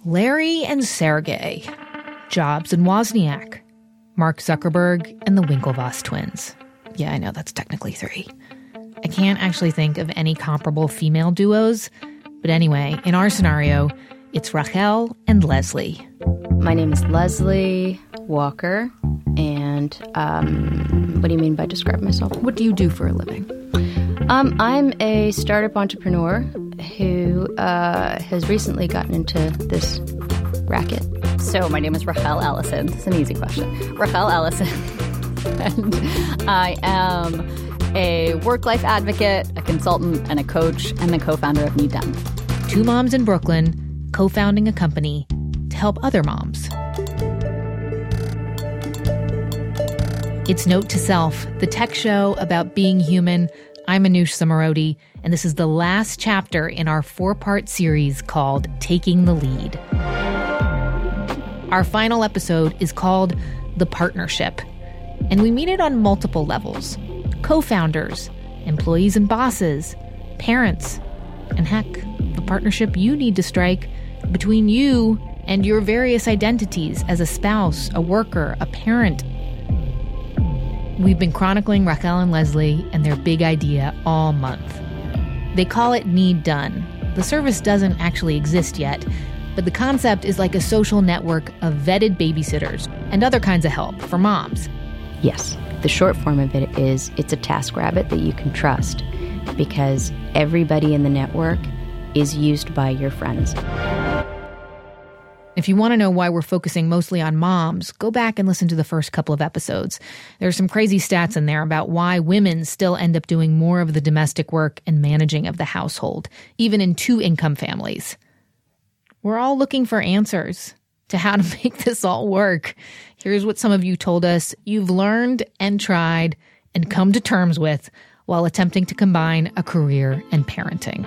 Larry and Sergey, Jobs and Wozniak, Mark Zuckerberg and the Winklevoss twins. Yeah, I know that's technically 3. I can't actually think of any comparable female duos. But anyway, in our scenario, it's Rachel and Leslie. My name is Leslie Walker, and what do you mean by describe myself? What do you do for a living? I'm a startup entrepreneur who has recently gotten into this racket. So my name is Rachel Ellison. It's an easy question. Rachel Ellison. And I am a work-life advocate, a consultant, and a coach, and the co-founder of Need Done. 2 moms in Brooklyn, co-founding a company to help other moms. It's Note to Self, the tech show about being human. I'm Anoush Zomorodi, and this is the last chapter in our 4-part series called Taking the Lead. Our final episode is called The Partnership, and we meet it on multiple levels. Co-founders, employees and bosses, parents, and heck, the partnership you need to strike between you and your various identities as a spouse, a worker, a parent. We've been chronicling Rachel and Leslie and their big idea all month. They call it Need Done. The service doesn't actually exist yet, but the concept is like a social network of vetted babysitters and other kinds of help for moms. Yes, the short form of it is it's a TaskRabbit that you can trust because everybody in the network is used by your friends. If you want to know why we're focusing mostly on moms, go back and listen to the first couple of episodes. There's some crazy stats in there about why women still end up doing more of the domestic work and managing of the household, even in 2-income families. We're all looking for answers to how to make this all work. Here's what some of you told us you've learned and tried and come to terms with while attempting to combine a career and parenting.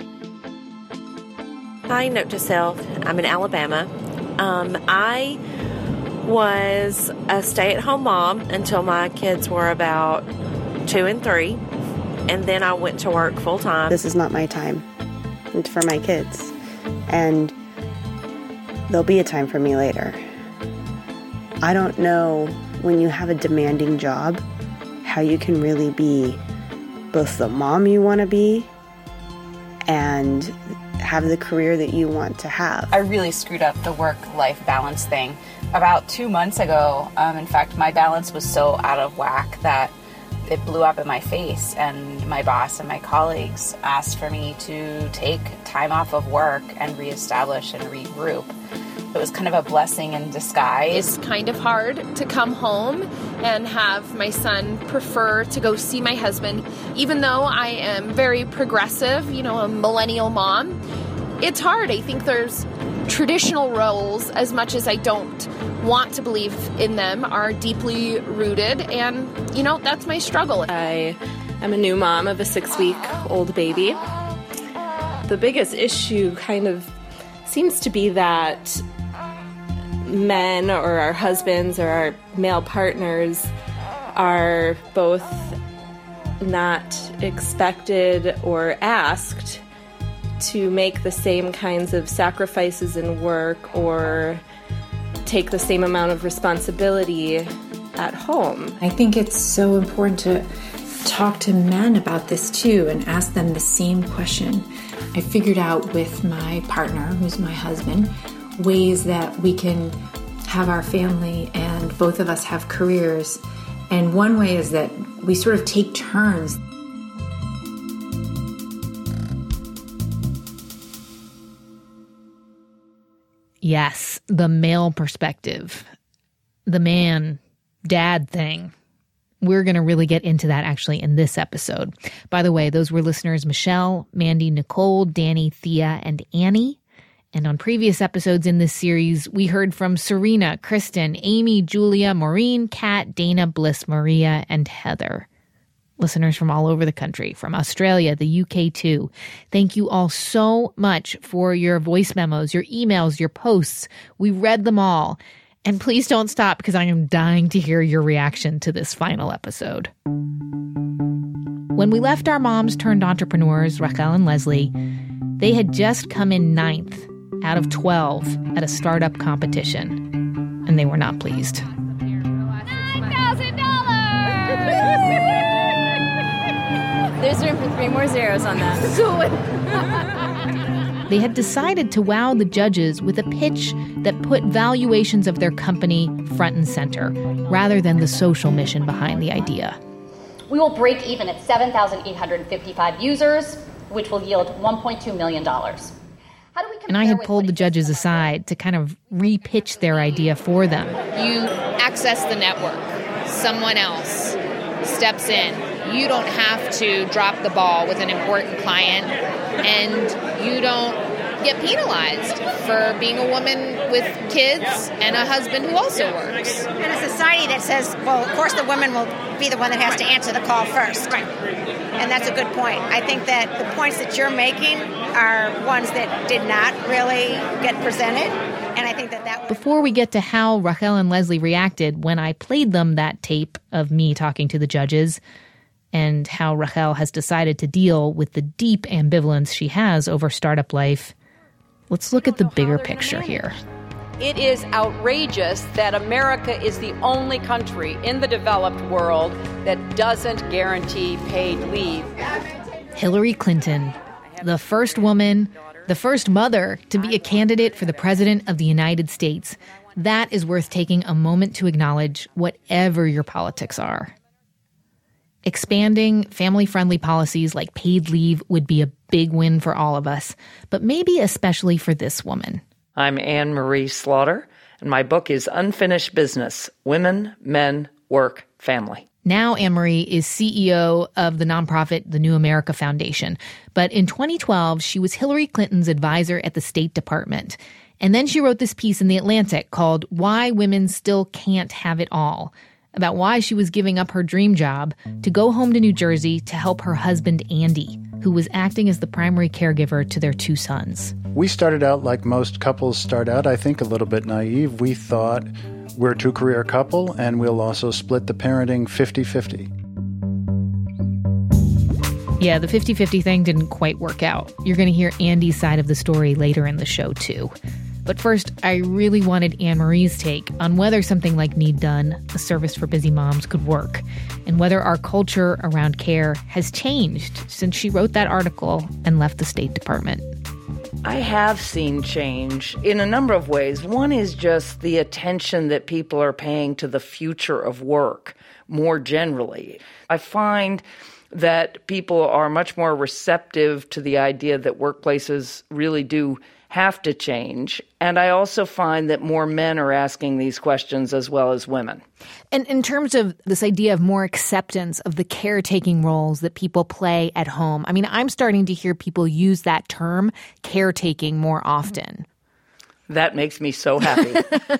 Hi, Note to Self. I'm in Alabama. I was a stay-at-home mom until my kids were about 2 and 3, and then I went to work full-time. This is not my time. It's for my kids, and there'll be a time for me later. I don't know when you have a demanding job how you can really be both the mom you want to be and have the career that you want to have. I really screwed up the work-life balance thing. About 2 months ago, in fact, my balance was so out of whack that it blew up in my face, and my boss and my colleagues asked for me to take time off of work and reestablish and regroup. It was kind of a blessing in disguise. It's kind of hard to come home and have my son prefer to go see my husband. Even though I am very progressive, a millennial mom, it's hard. I think there's traditional roles, as much as I don't want to believe in them, are deeply rooted. And, that's my struggle. I am a new mom of a 6-week-old baby. The biggest issue kind of seems to be that men or our husbands or our male partners are both not expected or asked to make the same kinds of sacrifices in work or take the same amount of responsibility at home. I think it's so important to talk to men about this too and ask them the same question. I figured out with my partner, who's my husband, ways that we can have our family and both of us have careers. And one way is that we sort of take turns. Yes, the male perspective, the man, dad thing. We're going to really get into that actually in this episode. By the way, those were listeners Michelle, Mandy, Nicole, Danny, Thea, and Annie. And on previous episodes in this series, we heard from Serena, Kristen, Amy, Julia, Maureen, Kat, Dana, Bliss, Maria, and Heather. Listeners from all over the country, from Australia, the UK too. Thank you all so much for your voice memos, your emails, your posts. We read them all. And please don't stop because I am dying to hear your reaction to this final episode. When we left our moms turned entrepreneurs, Rachel and Leslie, they had just come in 9th out of 12 at a startup competition, and they were not pleased. $9,000! There's room for 3 more zeros on that. They had decided to wow the judges with a pitch that put valuations of their company front and center, rather than the social mission behind the idea. We will break even at 7,855 users, which will yield $1.2 million. And I had pulled the judges aside to kind of re-pitch their idea for them. You access the network. Someone else steps in. You don't have to drop the ball with an important client, and you don't get penalized for being a woman with kids and a husband who also works. And a society that says, well, of course the woman will be the one that has to answer the call first. Right. And that's a good point. I think that the points that you're making are ones that did not really get presented. And I think that Before we get to how Rachel and Leslie reacted when I played them that tape of me talking to the judges, and how Rachel has decided to deal with the deep ambivalence she has over startup life, let's look at the bigger picture here. It is outrageous that America is the only country in the developed world that doesn't guarantee paid leave. Hillary Clinton, the first woman, the first mother to be a candidate for the president of the United States. That is worth taking a moment to acknowledge, whatever your politics are. Expanding family-friendly policies like paid leave would be a big win for all of us, but maybe especially for this woman. I'm Anne Marie Slaughter, and my book is Unfinished Business: Women, Men, Work, Family. Now Anne Marie is CEO of the nonprofit The New America Foundation. But in 2012, she was Hillary Clinton's advisor at the State Department. And then she wrote this piece in The Atlantic called Why Women Still Can't Have It All, about why she was giving up her dream job to go home to New Jersey to help her husband, Andy, who was acting as the primary caregiver to their 2 sons. We started out like most couples start out, I think, a little bit naive. We thought we're a 2-career couple, and we'll also split the parenting 50-50. Yeah, the 50-50 thing didn't quite work out. You're going to hear Andy's side of the story later in the show, too. But first, I really wanted Anne Marie's take on whether something like Need Done, a service for busy moms, could work, and whether our culture around care has changed since she wrote that article and left the State Department. I have seen change in a number of ways. One is just the attention that people are paying to the future of work more generally. I find that people are much more receptive to the idea that workplaces really do have to change. And I also find that more men are asking these questions as well as women. And in terms of this idea of more acceptance of the caretaking roles that people play at home, I mean, I'm starting to hear people use that term, caretaking, more often. That makes me so happy.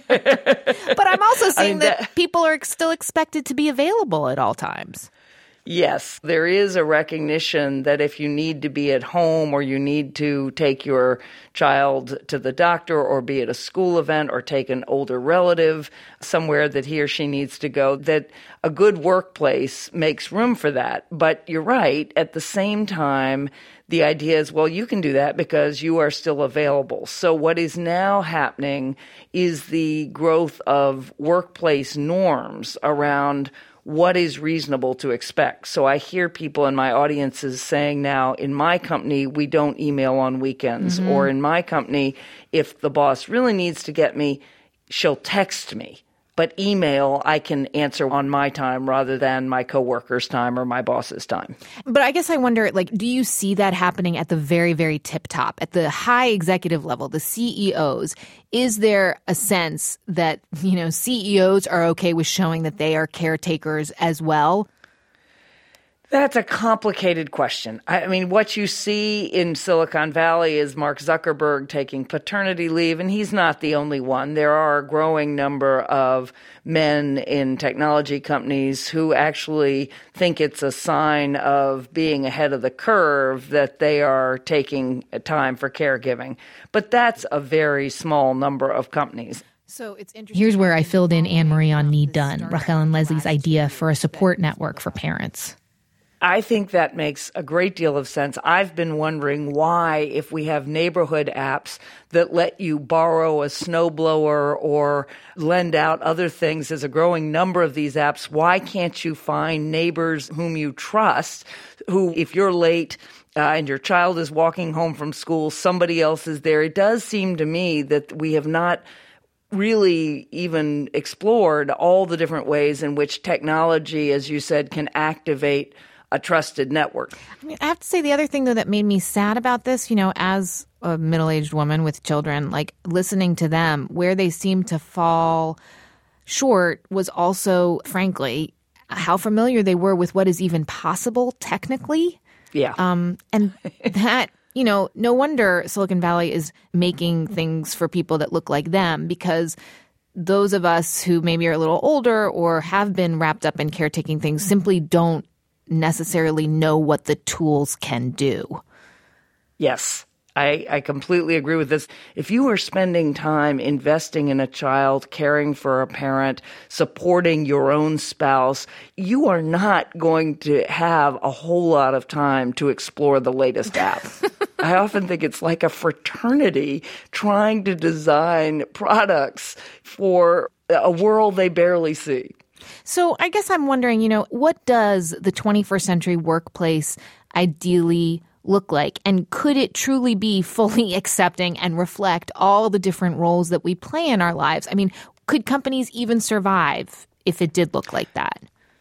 But I'm also seeing that people are still expected to be available at all times. Yes, there is a recognition that if you need to be at home or you need to take your child to the doctor or be at a school event or take an older relative somewhere that he or she needs to go, that a good workplace makes room for that. But you're right, at the same time, the idea is, well, you can do that because you are still available. So what is now happening is the growth of workplace norms around what is reasonable to expect. So I hear people in my audiences saying now, in my company, we don't email on weekends. Mm-hmm. Or in my company, if the boss really needs to get me, she'll text me. But email, I can answer on my time rather than my coworker's time or my boss's time. But I guess I wonder, do you see that happening at the very, very tip top, at the high executive level, the CEOs? Is there a sense that, CEOs are okay with showing that they are caretakers as well? That's a complicated question. I mean, what you see in Silicon Valley is Mark Zuckerberg taking paternity leave, and he's not the only one. There are a growing number of men in technology companies who actually think it's a sign of being ahead of the curve that they are taking time for caregiving. But that's a very small number of companies. So it's interesting. Here's where I filled in Anne Marie on Need Done, Rachel and Leslie's idea for a support network for parents. I think that makes a great deal of sense. I've been wondering why, if we have neighborhood apps that let you borrow a snowblower or lend out other things, there's a growing number of these apps, why can't you find neighbors whom you trust, who, if you're late and your child is walking home from school, somebody else is there? It does seem to me that we have not really even explored all the different ways in which technology, as you said, can activate a trusted network. I mean, I have to say the other thing, though, that made me sad about this, as a middle-aged woman with children, like listening to them, where they seem to fall short was also, frankly, how familiar they were with what is even possible technically. Yeah. And that, no wonder Silicon Valley is making things for people that look like them, because those of us who maybe are a little older or have been wrapped up in caretaking things simply don't necessarily know what the tools can do. Yes, I completely agree with this. If you are spending time investing in a child, caring for a parent, supporting your own spouse, you are not going to have a whole lot of time to explore the latest app. I often think it's like a fraternity trying to design products for a world they barely see. So I guess I'm wondering, what does the 21st century workplace ideally look like? And could it truly be fully accepting and reflect all the different roles that we play in our lives? I mean, could companies even survive if it did look like that?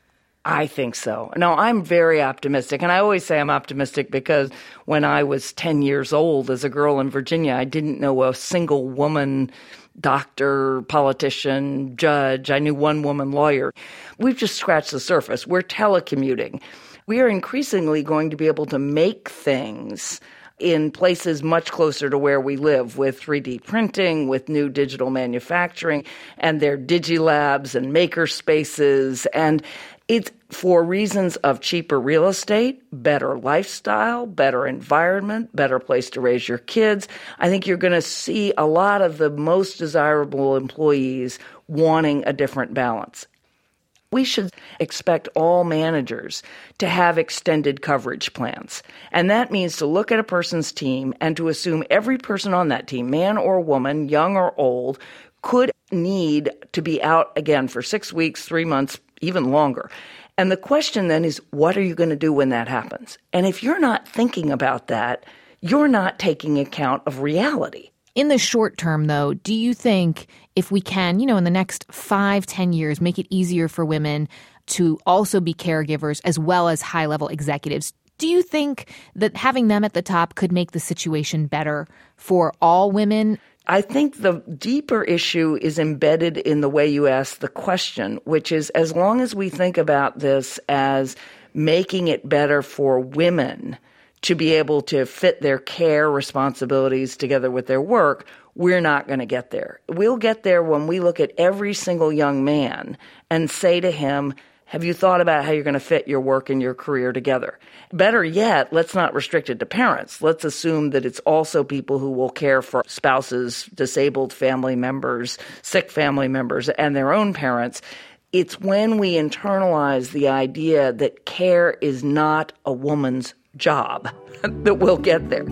I think so. No, I'm very optimistic. And I always say I'm optimistic because when I was 10 years old as a girl in Virginia, I didn't know a single woman doctor, politician, judge. I knew one woman lawyer. We've just scratched the surface. We're telecommuting. We are increasingly going to be able to make things in places much closer to where we live, with 3D printing, with new digital manufacturing, and their digilabs and maker spaces. And it's for reasons of cheaper real estate, better lifestyle, better environment, better place to raise your kids. I think you're going to see a lot of the most desirable employees wanting a different balance. We should expect all managers to have extended coverage plans. And that means to look at a person's team and to assume every person on that team, man or woman, young or old, could need to be out again for 6 weeks, 3 months, even longer. And the question then is, what are you going to do when that happens? And if you're not thinking about that, you're not taking account of reality. In the short term, though, do you think if we can, in the next 5-10 years, make it easier for women to also be caregivers as well as high-level executives, do you think that having them at the top could make the situation better for all women? I think the deeper issue is embedded in the way you ask the question, which is, as long as we think about this as making it better for women to be able to fit their care responsibilities together with their work, we're not going to get there. We'll get there when we look at every single young man and say to him, have you thought about how you're going to fit your work and your career together? Better yet, let's not restrict it to parents. Let's assume that it's also people who will care for spouses, disabled family members, sick family members, and their own parents. It's when we internalize the idea that care is not a woman's job that we'll get there.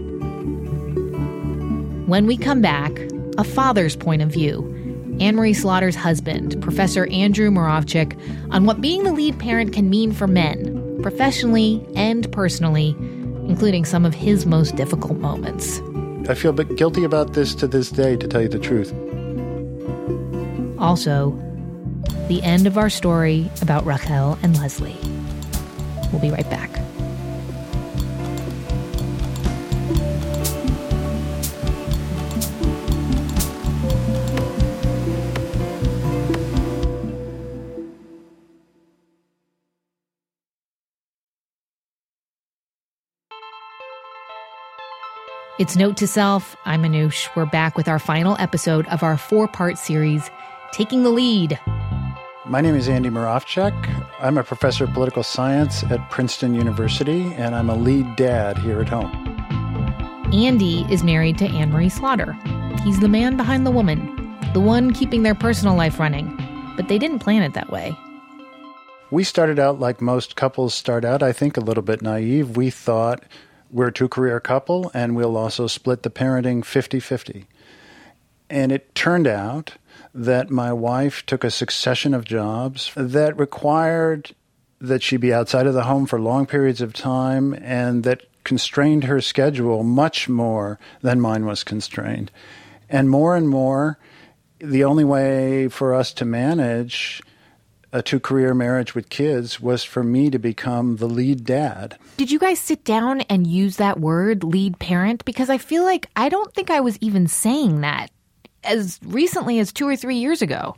When we come back, a father's point of view. Anne-Marie Slaughter's husband, Professor Andrew Moravcsik, on what being the lead parent can mean for men, professionally and personally, including some of his most difficult moments. I feel a bit guilty about this to this day, to tell you the truth. Also, the end of our story about Rachel and Leslie. We'll be right back. It's Note to Self. I'm Anoush. We're back with our final episode of our 4-part series, Taking the Lead. My name is Andy Moravcsik. I'm a professor of political science at Princeton University, and I'm a lead dad here at home. Andy is married to Anne-Marie Slaughter. He's the man behind the woman, the one keeping their personal life running. But they didn't plan it that way. We started out like most couples start out, I think, a little bit naive. We thought we're a two-career couple and we'll also split the parenting 50-50. And it turned out that my wife took a succession of jobs that required that she be outside of the home for long periods of time and that constrained her schedule much more than mine was constrained. And more, the only way for us to manage a two-career marriage with kids was for me to become the lead dad. Did you guys sit down and use that word, lead parent? Because I feel like I don't think I was even saying that as recently as 2 or 3 years ago.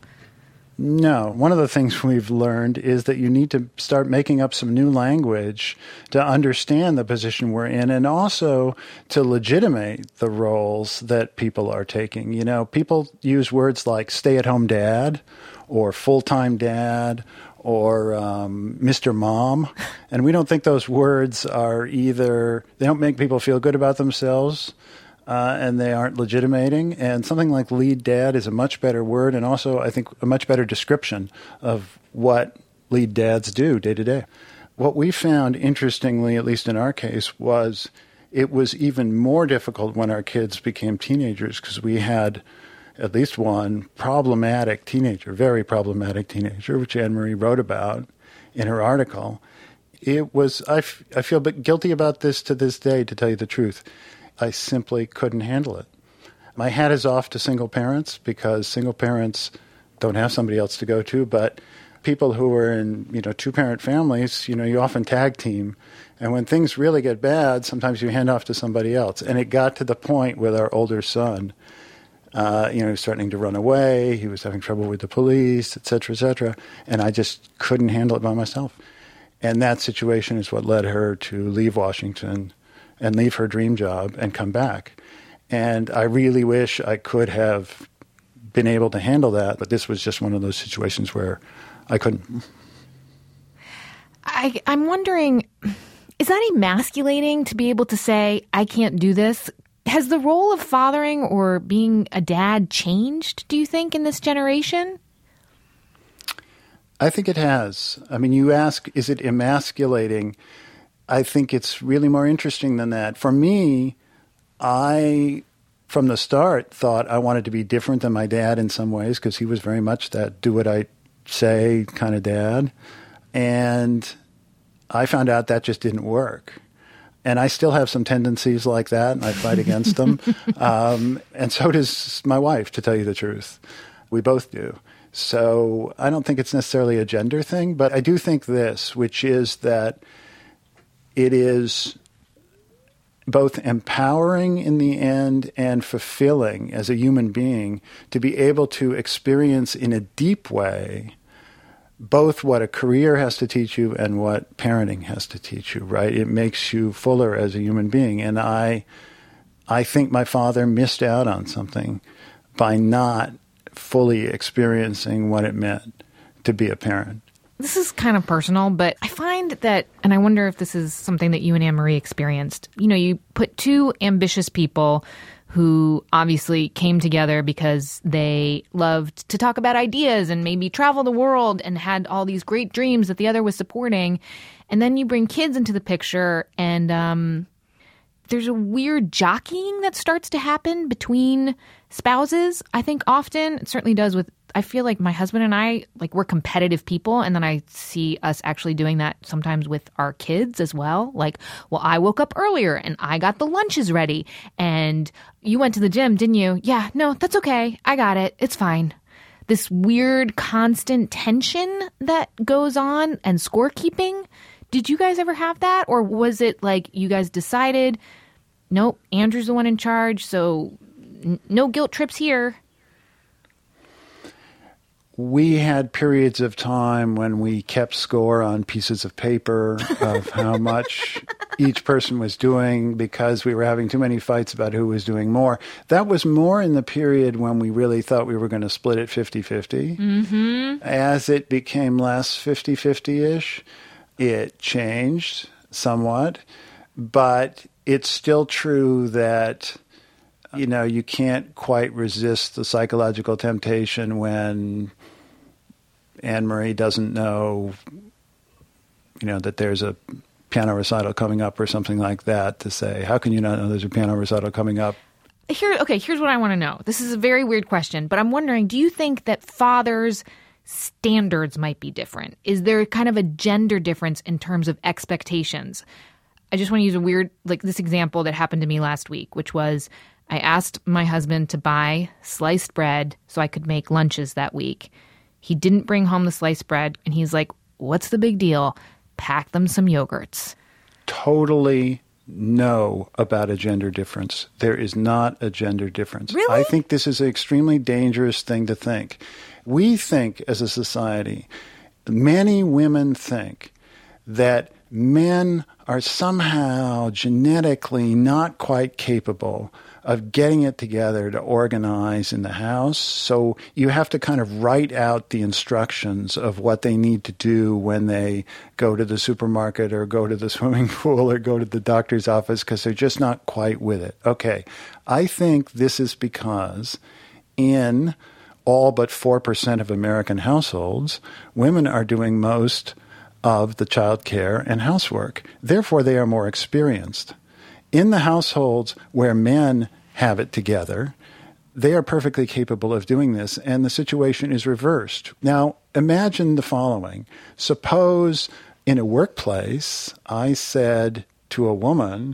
No. One of the things we've learned is that you need to start making up some new language to understand the position we're in and also to legitimate the roles that people are taking. You know, people use words like stay-at-home dad or full-time dad or Mr. Mom. And we don't think those words are either, they don't make people feel good about themselves and they aren't legitimating. And something like lead dad is a much better word and also, I think, a much better description of what lead dads do day to day. What we found, interestingly, at least in our case, was it was even more difficult when our kids became teenagers because we had at least one problematic teenager, very problematic teenager, which Anne-Marie wrote about in her article. It was, I feel a bit guilty about this to this day, to tell you the truth. I simply couldn't handle it. My hat is off to single parents because single parents don't have somebody else to go to, but people who are in, two-parent families, you often tag team. And when things really get bad, sometimes you hand off to somebody else. And it got to the point with our older son, he was starting to run away. He was having trouble with the police, et cetera, and I just couldn't handle it by myself. And that situation is what led her to leave Washington and leave her dream job and come back. And I really wish I could have been able to handle that, but this was just one of those situations where I couldn't. I'm wondering, is that emasculating to be able to say, I can't do this? Has the role of fathering or being a dad changed, do you think, in this generation? I think it has. I mean, you ask, is it emasculating? I think it's really more interesting than that. For me, I, from the start, thought I wanted to be different than my dad in some ways because he was very much that do what I say kind of dad. And I found out that just didn't work. And I still have some tendencies like that, and I fight against them. And so does my wife, to tell you the truth. We both do. So I don't think it's necessarily a gender thing, but I do think this, which is that it is both empowering in the end and fulfilling as a human being to be able to experience in a deep way both what a career has to teach you and what parenting has to teach you, right? It makes you fuller as a human being. And I think my father missed out on something by not fully experiencing what it meant to be a parent. This is kind of personal, but I find that, and I wonder if this is something that you and Anne-Marie experienced, you put two ambitious people who obviously came together because they loved to talk about ideas and maybe travel the world and had all these great dreams that the other was supporting. And then you bring kids into the picture and there's a weird jockeying that starts to happen between spouses. I think often, it certainly does with, I feel like my husband and I, we're competitive people. And then I see us actually doing that sometimes with our kids as well. Well, I woke up earlier and I got the lunches ready. And you went to the gym, didn't you? Yeah, no, that's okay. I got it. It's fine. This weird constant tension that goes on and scorekeeping. Did you guys ever have that? Or was it like you guys decided, nope, Andrew's the one in charge, so no guilt trips here? We had periods of time when we kept score on pieces of paper of how much each person was doing because we were having too many fights about who was doing more. That was more in the period when we really thought we were going to split it 50-50. Mm-hmm. As it became less 50-50-ish, it changed somewhat. But it's still true that, you can't quite resist the psychological temptation when Anne-Marie doesn't know that there's a piano recital coming up or something like that, to say, how can you not know there's a piano recital coming up? Here's what I want to know. This is a very weird question, but I'm wondering, do you think that fathers' standards might be different? Is there kind of a gender difference in terms of expectations? I just want to use this example that happened to me last week, which was I asked my husband to buy sliced bread so I could make lunches that week. He didn't bring home the sliced bread, and he's like, what's the big deal? Pack them some yogurts. Totally no about a gender difference. There is not a gender difference. Really? I think this is an extremely dangerous thing to think. We think as a society, many women think that men are somehow genetically not quite capable of getting it together to organize in the house. So you have to kind of write out the instructions of what they need to do when they go to the supermarket or go to the swimming pool or go to the doctor's office, because they're just not quite with it. Okay, I think this is because in all but 4% of American households, women are doing most of the child care and housework. Therefore, they are more experienced. In the households where men have it together, they are perfectly capable of doing this, and the situation is reversed. Now, imagine the following. Suppose in a workplace, I said to a woman,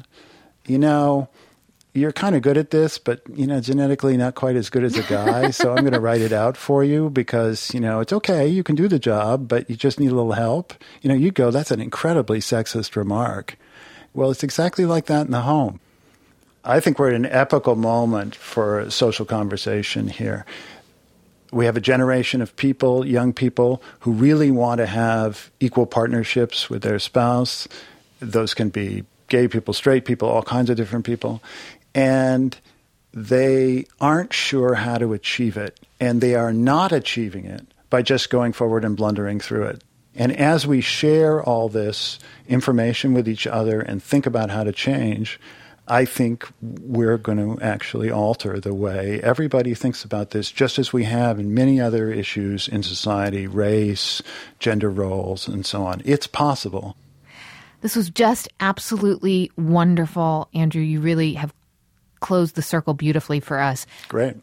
you're kind of good at this, but, genetically not quite as good as a guy, so I'm going to write it out for you because, it's okay, you can do the job, but you just need a little help. You go, that's an incredibly sexist remark. Well, it's exactly like that in the home. I think we're at an epical moment for social conversation here. We have a generation of people, young people, who really want to have equal partnerships with their spouse. Those can be gay people, straight people, all kinds of different people. And they aren't sure how to achieve it. And they are not achieving it by just going forward and blundering through it. And as we share all this information with each other and think about how to change, I think we're going to actually alter the way everybody thinks about this, just as we have in many other issues in society, race, gender roles, and so on. It's possible. This was just absolutely wonderful. Andrew, you really have closed the circle beautifully for us. Great.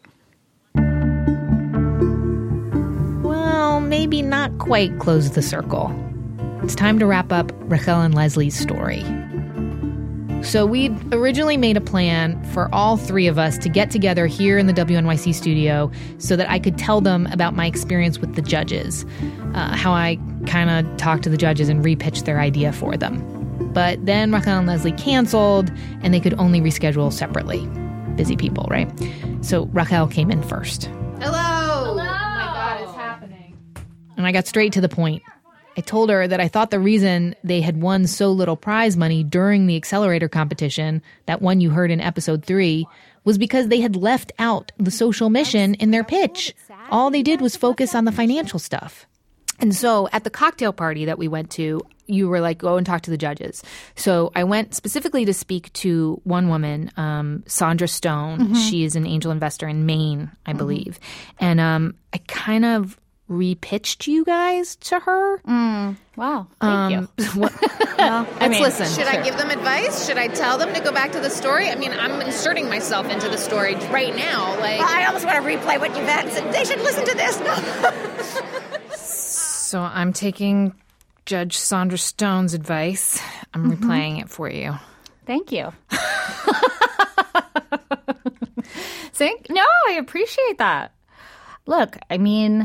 Well, maybe not quite close the circle. It's time to wrap up Rachel and Leslie's story. So we'd originally made a plan for all three of us to get together here in the WNYC studio so that I could tell them about my experience with the judges, how I kind of talked to the judges and repitched their idea for them. But then Rachel and Leslie canceled, and they could only reschedule separately. Busy people, right? So Rachel came in first. Hello! Oh my God, it's happening. And I got straight to the point. I told her that I thought the reason they had won so little prize money during the accelerator competition, that one you heard in episode 3, was because they had left out the social mission in their pitch. All they did was focus on the financial stuff. And so at the cocktail party that we went to, you were like, go and talk to the judges. So I went specifically to speak to one woman, Sandra Stone. Mm-hmm. She is an angel investor in Maine, I believe. And I kind of repitched you guys to her. Wow. Thank you. Let's listen. Should I give them advice? Should I tell them to go back to the story? I mean, I'm inserting myself into the story right now. I almost want to replay what you've had. They should listen to this. So I'm taking Judge Sandra Stone's advice. I'm replaying it for you. Thank you. No, I appreciate that. Look, I mean,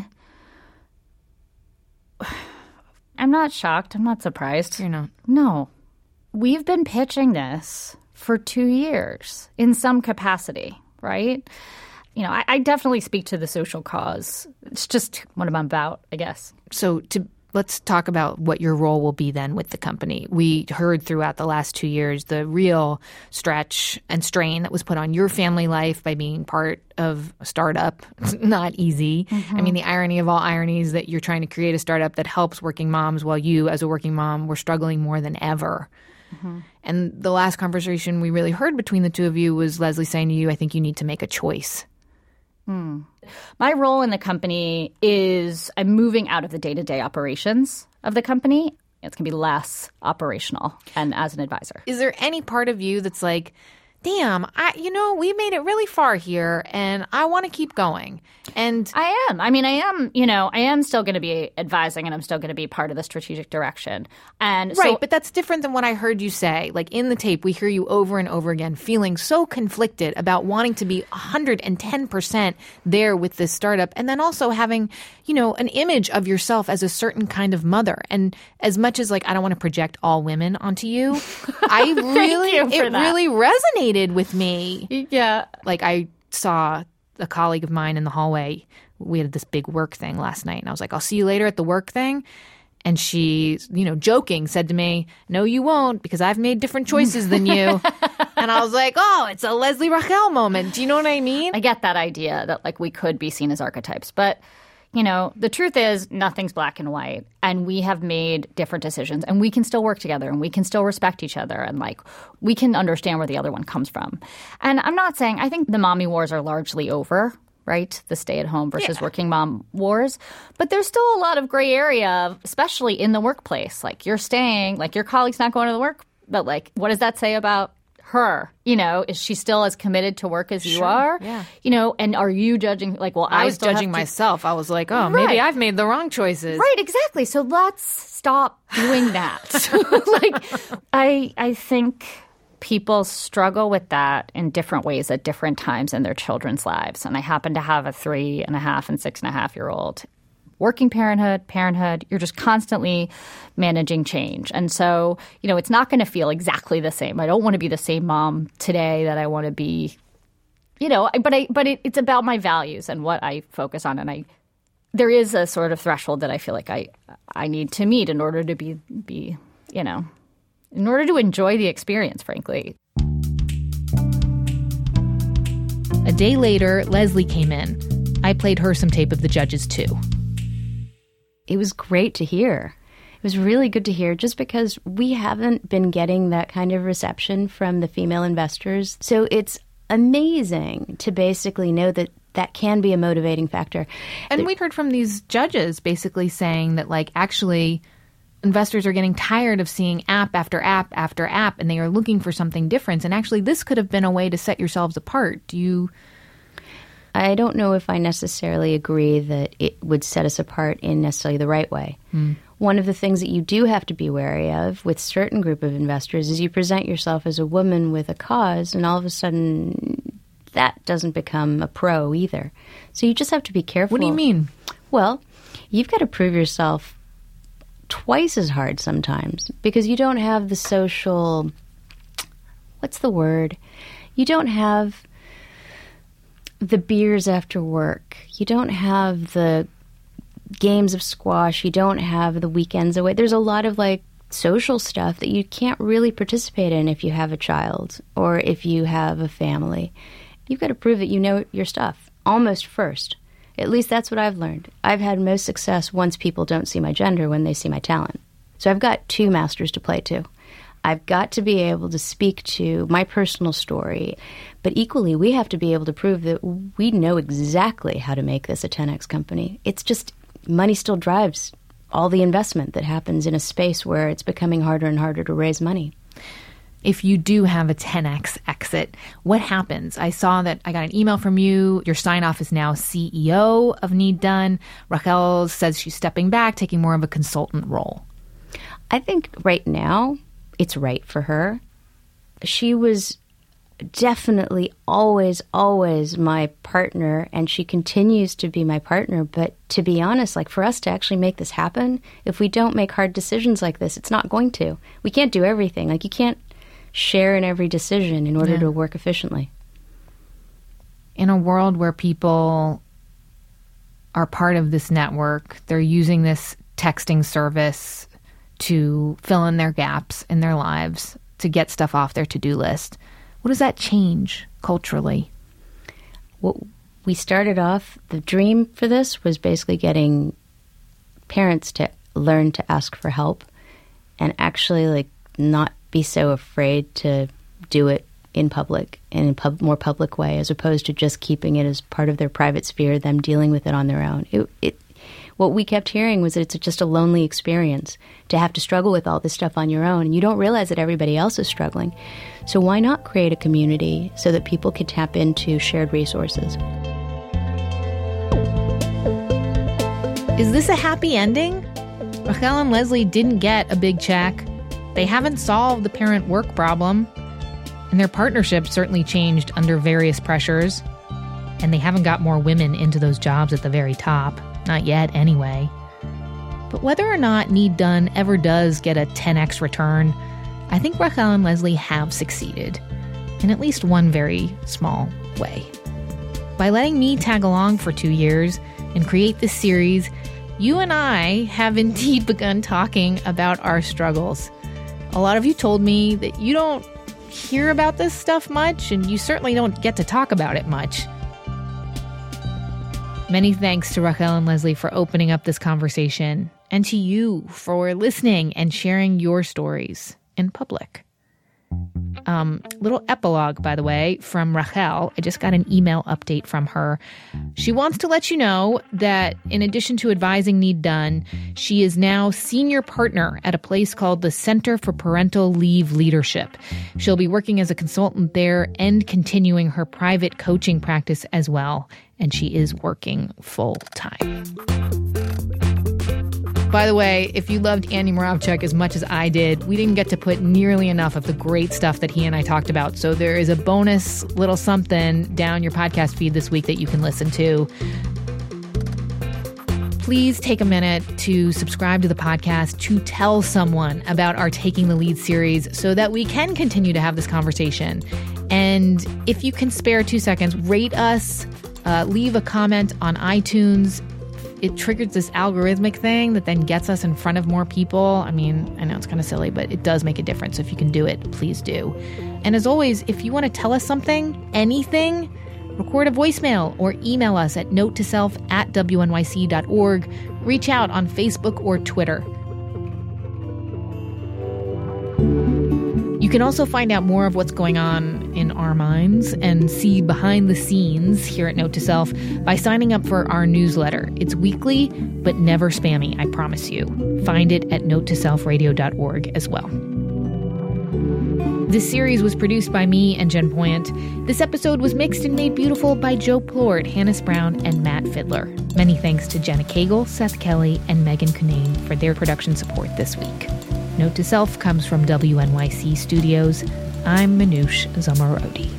I'm not shocked. I'm not surprised. You're not? No. We've been pitching this for 2 years in some capacity, right? I definitely speak to the social cause. It's just what I'm about, I guess. So let's talk about what your role will be then with the company. We heard throughout the last 2 years the real stretch and strain that was put on your family life by being part of a startup. It's not easy. Mm-hmm. I mean, the irony of all ironies that you're trying to create a startup that helps working moms while you, as a working mom, were struggling more than ever. Mm-hmm. And the last conversation we really heard between the two of you was Leslie saying to you, I think you need to make a choice. My role in the company is I'm moving out of the day-to-day operations of the company. It's going to be less operational and as an advisor. Is there any part of you that's like, damn, we made it really far here and I want to keep going? And I am. I mean, I am still going to be advising and I'm still going to be part of the strategic direction. And right, but that's different than what I heard you say. Like in the tape, we hear you over and over again feeling so conflicted about wanting to be 110% there with this startup and then also having, an image of yourself as a certain kind of mother. And as much as I don't want to project all women onto you, it really resonated with me. Yeah. I saw a colleague of mine in the hallway. We had this big work thing last night and I was like, I'll see you later at the work thing. And she, joking said to me, no, you won't because I've made different choices than you. And I was like, oh, it's a Leslie Rachel moment. Do you know what I mean? I get that idea that we could be seen as archetypes. But, the truth is nothing's black and white. And we have made different decisions and we can still work together and we can still respect each other. And we can understand where the other one comes from. And I'm not saying I think the mommy wars are largely over. Right? The stay-at-home versus working mom wars. But there's still a lot of gray area, especially in the workplace. You're staying, your colleague's not going to the work, but what does that say about her? Is she still as committed to work as you are? Yeah. And are you judging, I was judging myself. I was like, oh, maybe I've made the wrong choices. Right, exactly. So let's stop doing that. I think people struggle with that in different ways at different times in their children's lives. And I happen to have a 3.5 and 6.5-year-old. Working parenthood, you're just constantly managing change. And so, it's not going to feel exactly the same. I don't want to be the same mom today that I want to be, but it's about my values and what I focus on. And there is a sort of threshold that I feel like I need to meet in order to be in order to enjoy the experience, frankly. A day later, Leslie came in. I played her some tape of the judges, too. It was great to hear. It was really good to hear just because we haven't been getting that kind of reception from the female investors. So it's amazing to basically know that that can be a motivating factor. And we heard from these judges basically saying that, actually investors are getting tired of seeing app after app after app, and they are looking for something different. And actually, this could have been a way to set yourselves apart. I don't know if I necessarily agree that it would set us apart in necessarily the right way. One of the things that you do have to be wary of with certain group of investors is you present yourself as a woman with a cause, and all of a sudden that doesn't become a pro either. So you just have to be careful. What do you mean? Well, you've got to prove yourself twice as hard sometimes because you don't have the social, what's the word? You don't have the beers after work. You don't have the games of squash. You don't have the weekends away. There's a lot of social stuff that you can't really participate in if you have a child or if you have a family. You've got to prove that you know your stuff almost first. At least that's what I've learned. I've had most success once people don't see my gender when they see my talent. So I've got 2 masters to play to. I've got to be able to speak to my personal story. But equally, we have to be able to prove that we know exactly how to make this a 10X company. It's just money still drives all the investment that happens in a space where it's becoming harder and harder to raise money. If you do have a 10X exit, what happens? I saw that I got an email from you. Your sign-off is now CEO of Need Done. Rachel says she's stepping back, taking more of a consultant role. I think right now it's right for her. She was definitely always my partner, and she continues to be my partner. But to be honest, for us to actually make this happen, if we don't make hard decisions like this, it's not going to. We can't do everything. You can't share in every decision in order to work efficiently. In a world where people are part of this network, they're using this texting service to fill in their gaps in their lives, to get stuff off their to-do list. What does that change culturally? What we started off, the dream for this was basically getting parents to learn to ask for help and actually not be so afraid to do it in public, in a more public way, as opposed to just keeping it as part of their private sphere, them dealing with it on their own. what we kept hearing was that it's just a lonely experience to have to struggle with all this stuff on your own, and you don't realize that everybody else is struggling. So why not create a community so that people can tap into shared resources? Is this a happy ending? Rachel and Leslie didn't get a big check. They haven't solved the parent work problem. And their partnership certainly changed under various pressures. And they haven't got more women into those jobs at the very top. Not yet, anyway. But whether or not Need Done ever does get a 10x return, I think Rachel and Leslie have succeeded. In at least one very small way. By letting me tag along for 2 years and create this series, you and I have indeed begun talking about our struggles. A lot of you told me that you don't hear about this stuff much, and you certainly don't get to talk about it much. Many thanks to Rachel and Leslie for opening up this conversation, and to you for listening and sharing your stories in public. Little epilogue, by the way, from Rachel. I just got an email update from her. She wants to let you know that in addition to advising Need Done, she is now senior partner at a place called the Center for Parental Leave Leadership. She'll be working as a consultant there and continuing her private coaching practice as well. And she is working full time. By the way, if you loved Andy Moravchuk as much as I did, we didn't get to put nearly enough of the great stuff that he and I talked about. So there is a bonus little something down your podcast feed this week that you can listen to. Please take a minute to subscribe to the podcast, to tell someone about our Taking the Lead series so that we can continue to have this conversation. And if you can spare 2 seconds, rate us, leave a comment on iTunes. It triggers this algorithmic thing that then gets us in front of more people. I mean, I know it's kind of silly, but it does make a difference. So if you can do it, please do. And as always, if you want to tell us something, anything, record a voicemail or email us at notetoself@wnyc.org. Reach out on Facebook or Twitter. You can also find out more of what's going on in our minds and see behind the scenes here at Note to Self by signing up for our newsletter. It's weekly, but never spammy, I promise you. Find it at notetoselfradio.org as well. This series was produced by me and Jen Poyant. This episode was mixed and made beautiful by Joe Plord, Hannes Brown, and Matt Fiddler. Many thanks to Jenna Cagle, Seth Kelly, and Megan Cunane for their production support this week. Note to Self comes from WNYC Studios. I'm Manoush Zomorodi.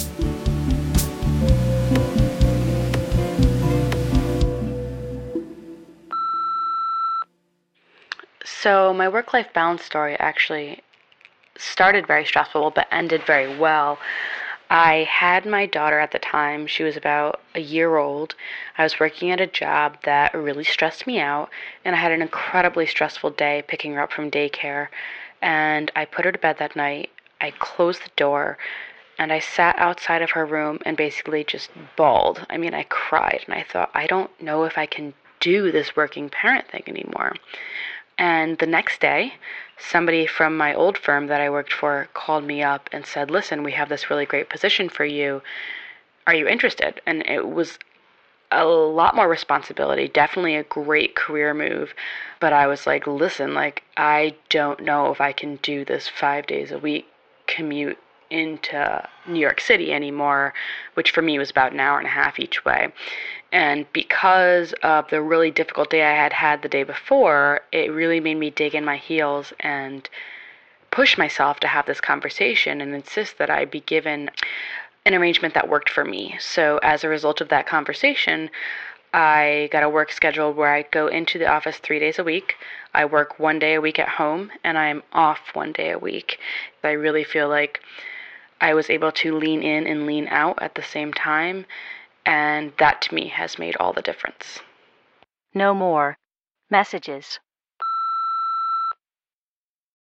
So my work-life balance story actually started very stressful but ended very well. I had my daughter at the time. She was about a year old. I was working at a job that really stressed me out, and I had an incredibly stressful day picking her up from daycare. And I put her to bed that night. I closed the door, and I sat outside of her room and basically just bawled. I mean, I cried, and I thought, I don't know if I can do this working parent thing anymore. And the next day, somebody from my old firm that I worked for called me up and said, listen, we have this really great position for you. Are you interested? And it was a lot more responsibility, definitely a great career move. But I was like, listen, I don't know if I can do this 5 days a week commute into New York City anymore, which for me was about an hour and a half each way. And because of the really difficult day I had had the day before, it really made me dig in my heels and push myself to have this conversation and insist that I be given an arrangement that worked for me. So as a result of that conversation, I got a work schedule where I go into the office 3 days a week. I work 1 day a week at home, and I'm off 1 day a week. I really feel like I was able to lean in and lean out at the same time. And that, to me, has made all the difference. No more messages